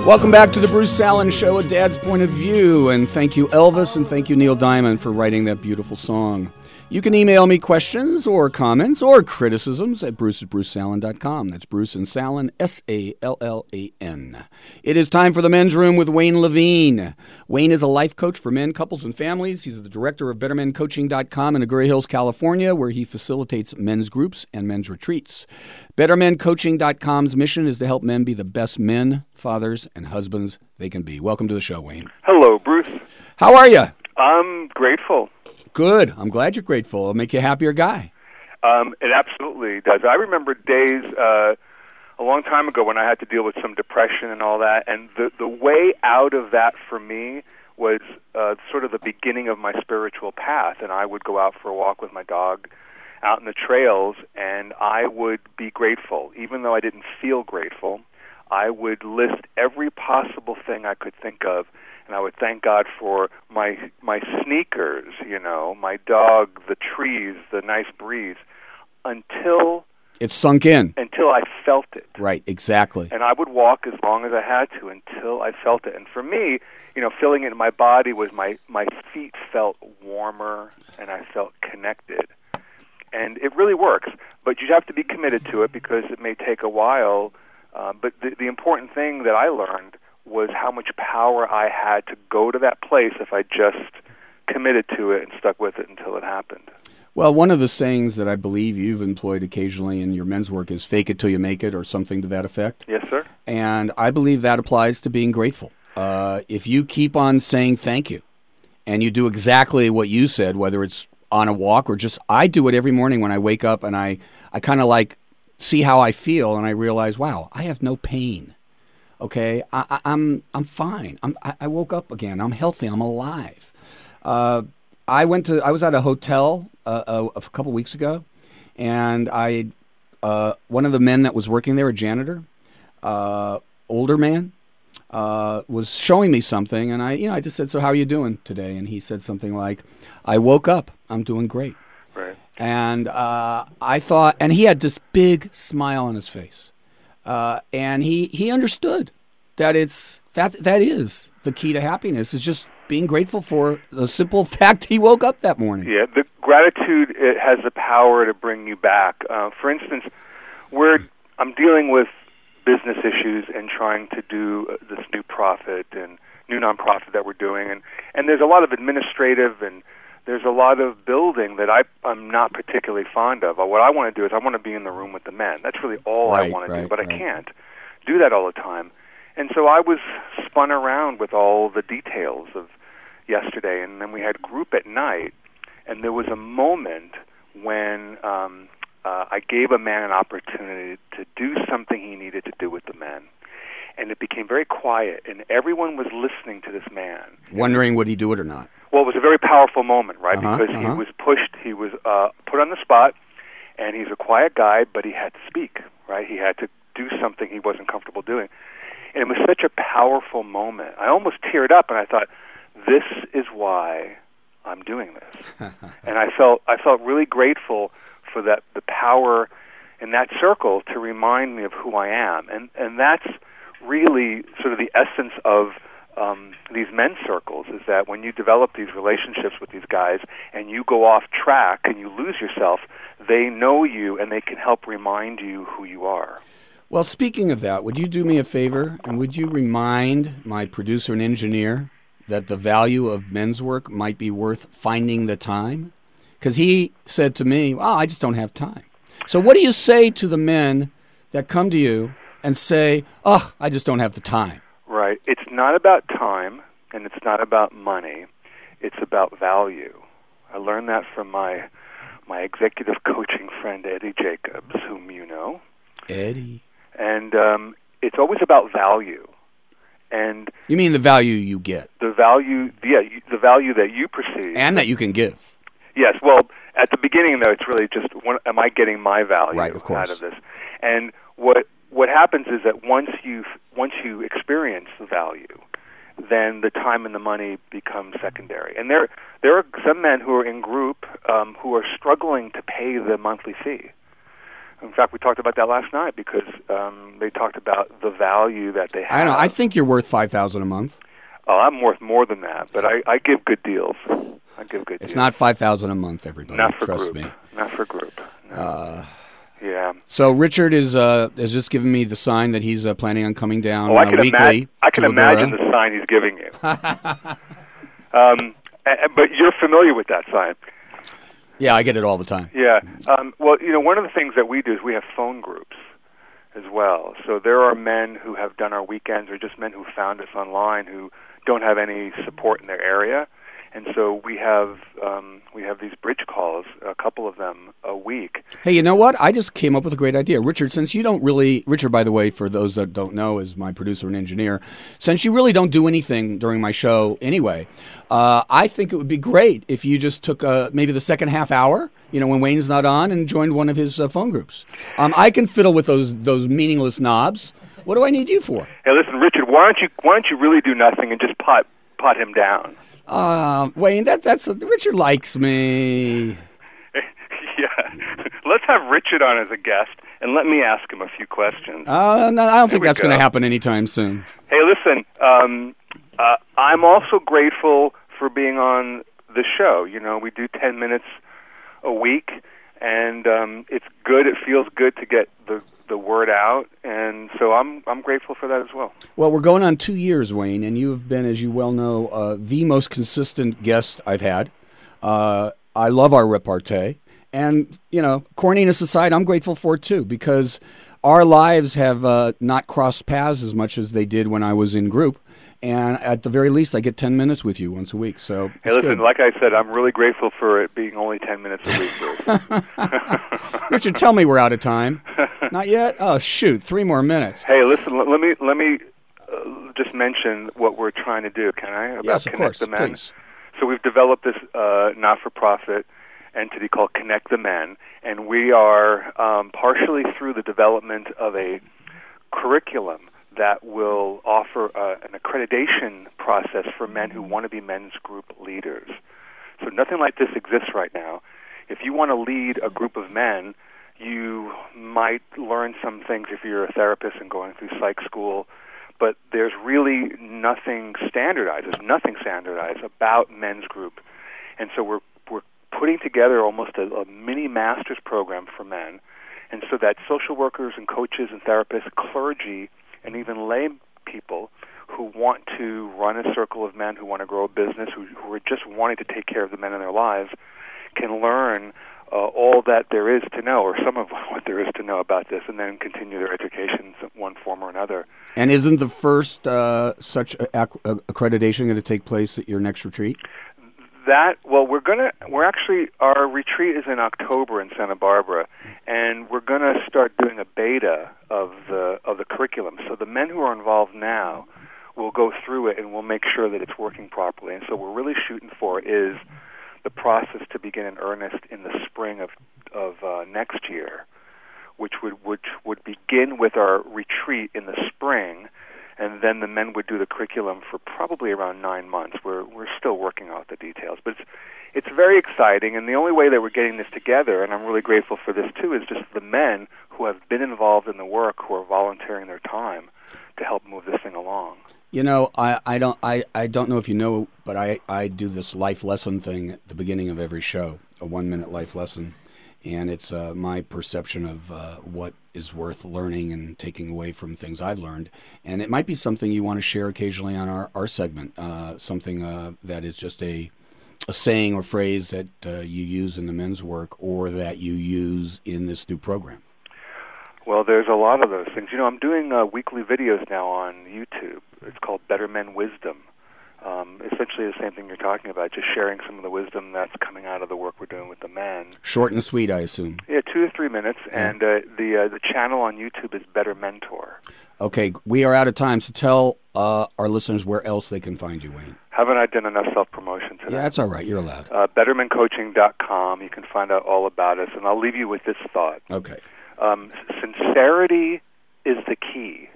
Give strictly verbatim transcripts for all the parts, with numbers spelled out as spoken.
Welcome back to the Bruce Allen Show, A Dad's Point of View. And thank you, Elvis, and thank you, Neil Diamond, for writing that beautiful song. You can email me questions or comments or criticisms at bruce at bruce allen dot com. That's Bruce and Sallen, S A L L A N. It is time for the Men's Room with Wayne Levine. Wayne is a life coach for men, couples, and families. He's the director of better men coaching dot com in Agoura Hills, California, where he facilitates men's groups and men's retreats. better men coaching dot com's mission is to help men be the best men, fathers, and husbands they can be. Welcome to the show, Wayne. Hello, Bruce. How are you? I'm grateful. Good. I'm glad you're grateful. It'll make you a happier guy. Um, it absolutely does. I remember days uh, a long time ago when I had to deal with some depression and all that, and the, the way out of that for me was uh, sort of the beginning of my spiritual path, and I would go out for a walk with my dog out in the trails, and I would be grateful. Even though I didn't feel grateful, I would list every possible thing I could think of, and I would thank God for my my sneakers, you know, my dog, the trees, the nice breeze, until it sunk in. Until I felt it. Right, exactly. And I would walk as long as I had to until I felt it. And for me, you know, feeling it in my body was my, my feet felt warmer and I felt connected. And it really works, but you have to be committed to it because it may take a while. Uh, but the, the important thing that I learned was how much power I had to go to that place if I just committed to it and stuck with it until it happened. Well, one of the sayings that I believe you've employed occasionally in your men's work is fake it till you make it, or something to that effect. Yes, sir. And I believe that applies to being grateful. Uh, if you keep on saying thank you, and you do exactly what you said, whether it's on a walk or just, I do it every morning when I wake up and I, I kind of like see how I feel and I realize, wow, I have no pain. Okay, I, I, I'm I'm fine. I'm, I, I woke up again. I'm healthy. I'm alive. Uh, I went to. I was at a hotel uh, a, a couple weeks ago, and I uh, one of the men that was working there, a janitor, uh, older man, uh, was showing me something, and I, you know, I just said, "So how are you doing today?" And he said something like, "I woke up. I'm doing great." Right. And uh, I thought, and he had this big smile on his face. Uh, and he, he understood that it's that that is the key to happiness, is just being grateful for the simple fact he woke up that morning. Yeah, the gratitude, it has the power to bring you back. Uh, for instance, we're I'm dealing with business issues and trying to do this new profit and new nonprofit that we're doing, and, and there's a lot of administrative and there's a lot of building that I, I'm not particularly fond of. What I want to do is I want to be in the room with the men. That's really all right, I want right, to do, but right. I can't do that all the time. And so I was spun around with all the details of yesterday, and then we had group at night, and there was a moment when um, uh, I gave a man an opportunity to do something he needed to do with the men. And it became very quiet, and everyone was listening to this man. Wondering would he do it or not. Well, it was a very powerful moment, right? Uh-huh, because uh-huh. he was pushed, he was uh, put on the spot, and he's a quiet guy, but he had to speak, right? He had to do something he wasn't comfortable doing. And it was such a powerful moment. I almost teared up, and I thought, this is why I'm doing this. And I felt I felt really grateful for that the power in that circle to remind me of who I am. And and that's really sort of the essence of um, these men's circles, is that when you develop these relationships with these guys and you go off track and you lose yourself, they know you and they can help remind you who you are. Well, speaking of that, would you do me a favor and would you remind my producer and engineer that the value of men's work might be worth finding the time? Because he said to me, well, I just don't have time. So what do you say to the men that come to you and say, oh, I just don't have the time? Right. It's not about time, and it's not about money. It's about value. I learned that from my my executive coaching friend, Eddie Jacobs, whom you know. Eddie. And um, it's always about value. And you mean the value you get? The value, yeah, you, the value that you perceive. And that you can give. Yes. Well, at the beginning, though, it's really just, what, am I getting my value right, of course. out of this? And what what happens is that once you once you experience the value, then the time and the money become secondary. And there there are some men who are in group um, who are struggling to pay the monthly fee. In fact, we talked about that last night because um, they talked about the value that they have. I know. I think you're worth five thousand a month. Oh, I'm worth more than that, but I, I give good deals. I give good It's deals. not five thousand a month, everybody. Not for Trust group. me. Not for group. No. Uh, yeah. So Richard is uh, has just given me the sign that he's uh, planning on coming down oh, I uh, can weekly. Ima- I can to imagine Ladera. the sign he's giving you. um, a- but you're familiar with that sign. Yeah, I get it all the time. Yeah. Um, well, you know, one of the things that we do is we have phone groups as well. So there are men who have done our weekends or just men who found us online who don't have any support in their area. And so we have um, we have these bridge calls, a couple of them a week. Hey, you know what? I just came up with a great idea. Richard, since you don't really... Richard, by the way, for those that don't know, is my producer and engineer. Since you really don't do anything during my show anyway, uh, I think it would be great if you just took uh, maybe the second half hour, you know, when Wayne's not on, and joined one of his uh, phone groups. Um, I can fiddle with those those meaningless knobs. What do I need you for? Hey, listen, Richard, why don't you why don't you really do nothing and just pot pot him down? Uh, Wayne, that that's... Richard likes me. Yeah. Let's have Richard on as a guest, and let me ask him a few questions. Uh, no, I don't think we that's going to go. happen anytime soon. Hey, listen, um, uh, I'm also grateful for being on the show. You know, we do ten minutes a week, and um, it's good. It feels good to get the the word out, and so I'm I'm grateful for that as well. Well, we're going on two years, Wayne, and you have been, as you well know, uh, the most consistent guest I've had. Uh, I love our repartee, and, you know, corniness aside, I'm grateful for it, too, because our lives have uh, not crossed paths as much as they did when I was in group, and at the very least, I get ten minutes with you once a week, so Hey, it's listen, good. like I said, I'm really grateful for it being only ten minutes a week, Bruce. Richard, tell me we're out of time. Not yet? Oh, shoot, three more minutes. Hey, listen, let, let me let me uh, just mention what we're trying to do, can I? About Yes, of Connect course, the Men. please. So we've developed this uh, not-for-profit entity called Connect the Men, and we are um, partially through the development of a curriculum that will offer uh, an accreditation process for men who want to be men's group leaders. So nothing like this exists right now. If you want to lead a group of men, you might learn some things if you're a therapist and going through psych school, but there's really nothing standardized. There's nothing standardized about men's group. And so we're we're putting together almost a, a mini master's program for men, and so that social workers and coaches and therapists, clergy, and even lay people who want to run a circle of men, who want to grow a business, who, who are just wanting to take care of the men in their lives, can learn uh, all that there is to know, or some of what there is to know about this, and then continue their education in one form or another. And isn't the first uh, such a- ac- uh, accreditation going to take place at your next retreat? That well, we're gonna we're actually our retreat is in October in Santa Barbara, and we're gonna start doing a beta of the of the curriculum. So the men who are involved now will go through it, and we'll make sure that it's working properly. And so what we're really shooting for is the process to begin in earnest in the spring of of uh, next year, which would which would begin with our retreat in the spring. And then the men would do the curriculum for probably around nine months. We're we're still working out the details, but it's it's very exciting. And the only way that we're getting this together, and I'm really grateful for this too, is just the men who have been involved in the work, who are volunteering their time to help move this thing along. You know, I, I don't I, I don't know if you know, but I, I do this life lesson thing at the beginning of every show, a one minute life lesson, and it's uh, my perception of uh, what is worth learning and taking away from things I've learned. And it might be something you want to share occasionally on our, our segment, uh, something uh, that is just a, a saying or phrase that uh, you use in the men's work or that you use in this new program. Well, there's a lot of those things. You know, I'm doing uh, weekly videos now on YouTube. It's called Better Men Wisdom. Um, essentially the same thing you're talking about, just sharing some of the wisdom that's coming out of the work we're doing with the men. Short and sweet, I assume. Yeah, two to three minutes, Yeah. and uh, the uh, the channel on YouTube is Better Mentor. Okay, we are out of time, so tell uh, our listeners where else they can find you, Wayne. Haven't I done enough self-promotion today? Yeah, that's all right. You're allowed. Uh, betterman coaching dot com. You can find out all about us, and I'll leave you with this thought. Okay. Um, sincerity is the key.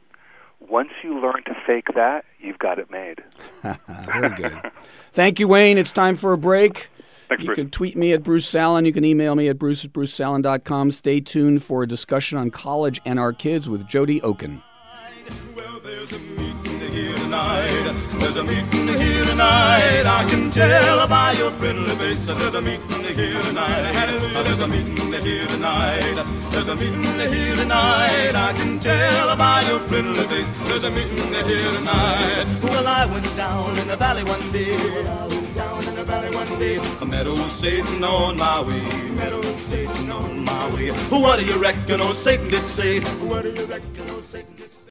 Once you learn to fake that, you've got it made. Very good. Thank you, Wayne. It's time for a break. Thanks, You Bruce. can tweet me at Bruce Salen. You can email me at bruce at bruce salen dot com. Stay tuned for a discussion on college and our kids with Jody Oken. Well, there's a meeting here tonight. There's a meeting here tonight. I can tell by your friendly face. There's a meeting here tonight. Hallelujah. There's a meeting here tonight. There's a meeting here tonight. I can tell by your friendly face. There's a meeting here tonight. Well, I went down in the valley one day. I went down in the valley one day. A meadow Satan on my way. Meadow Satan on my way. What do you reckon old Satan did say? What do you reckon old Satan did say?